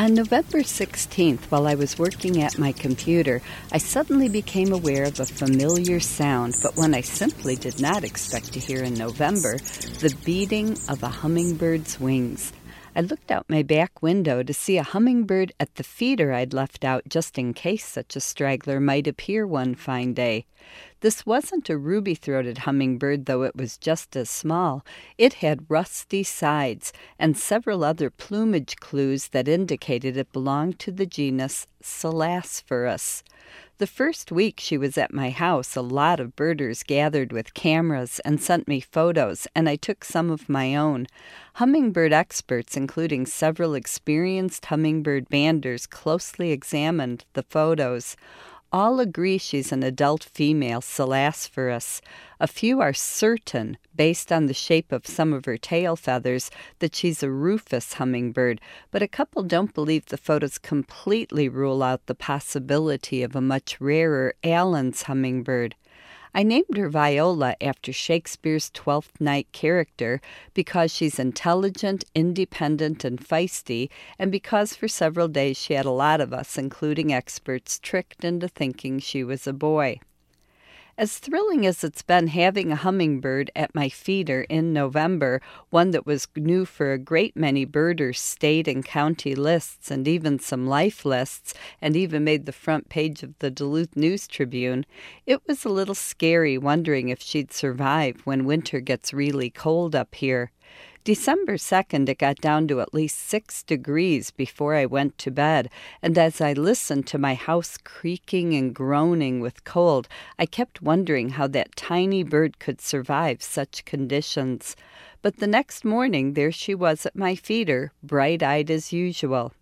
On November 16th, while I was working at my computer, I suddenly became aware of a familiar sound, but one I simply did not expect to hear in November, the beating of a hummingbird's wings. I looked out my back window to see a hummingbird at the feeder I'd left out just in case such a straggler might appear one fine day. This wasn't a ruby-throated hummingbird, though it was just as small. It had rusty sides and several other plumage clues that indicated it belonged to the genus Selasphorus. The first week she was at my house, a lot of birders gathered with cameras and sent me photos, and I took some of my own. Hummingbird experts, including several experienced hummingbird banders, closely examined the photos. All agree she's an adult female Selasphorus. A few are certain, based on the shape of some of her tail feathers, that she's a rufous hummingbird, but a couple don't believe the photos completely rule out the possibility of a much rarer Allen's hummingbird. I named her Viola after Shakespeare's Twelfth Night character because she's intelligent, independent, and feisty, and because for several days she had a lot of us, including experts, tricked into thinking she was a boy. As thrilling as it's been having a hummingbird at my feeder in November, one that was new for a great many birders' state and county lists and even some life lists, and even made the front page of the Duluth News-Tribune, it was a little scary wondering if she'd survive when winter gets really cold up here. December 2nd, it got down to at least 6 degrees before I went to bed, and as I listened to my house creaking and groaning with cold, I kept wondering how that tiny bird could survive such conditions. But the next morning, there she was at my feeder, bright-eyed as usual.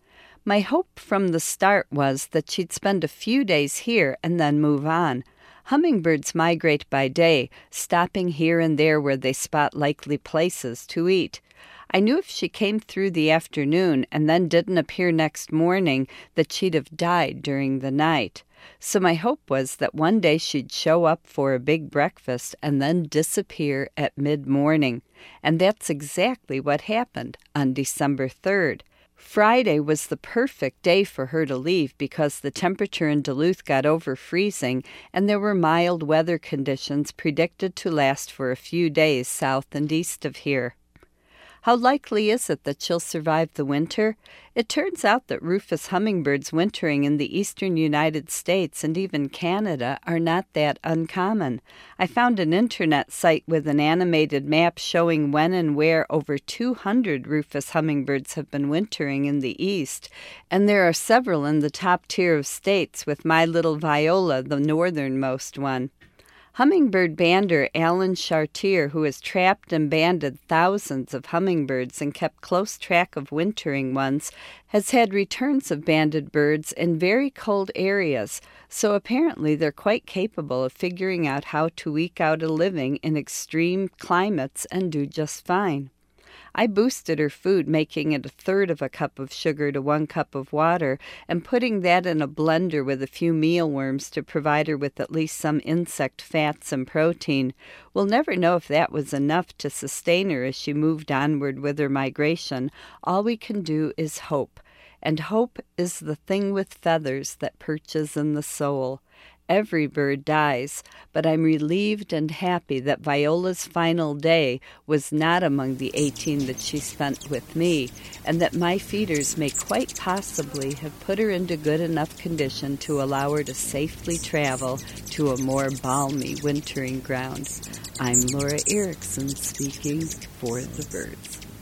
My hope from the start was that she'd spend a few days here and then move on. Hummingbirds migrate by day, stopping here and there where they spot likely places to eat. I knew if she came through the afternoon and then didn't appear next morning that she'd have died during the night. So my hope was that one day she'd show up for a big breakfast and then disappear at mid-morning. And that's exactly what happened on December 3rd. Friday was the perfect day for her to leave because the temperature in Duluth got over freezing and there were mild weather conditions predicted to last for a few days south and east of here. How likely is it that she'll survive the winter? It turns out that rufous hummingbirds wintering in the eastern United States and even Canada are not that uncommon. I found an internet site with an animated map showing when and where over 200 rufous hummingbirds have been wintering in the east, and there are several in the top tier of states, with my little Viola the northernmost one. Hummingbird bander Alan Chartier, who has trapped and banded thousands of hummingbirds and kept close track of wintering ones, has had returns of banded birds in very cold areas, so apparently they're quite capable of figuring out how to eke out a living in extreme climates and do just fine. I boosted her food, making it 1/3 of a cup of sugar to 1 cup of water, and putting that in a blender with a few mealworms to provide her with at least some insect fats and protein. We'll never know if that was enough to sustain her as she moved onward with her migration. All we can do is hope, and hope is the thing with feathers that perches in the soul. Every bird dies, but I'm relieved and happy that Viola's final day was not among the 18 that she spent with me, and that my feeders may quite possibly have put her into good enough condition to allow her to safely travel to a more balmy wintering ground. I'm Laura Erickson speaking for the birds.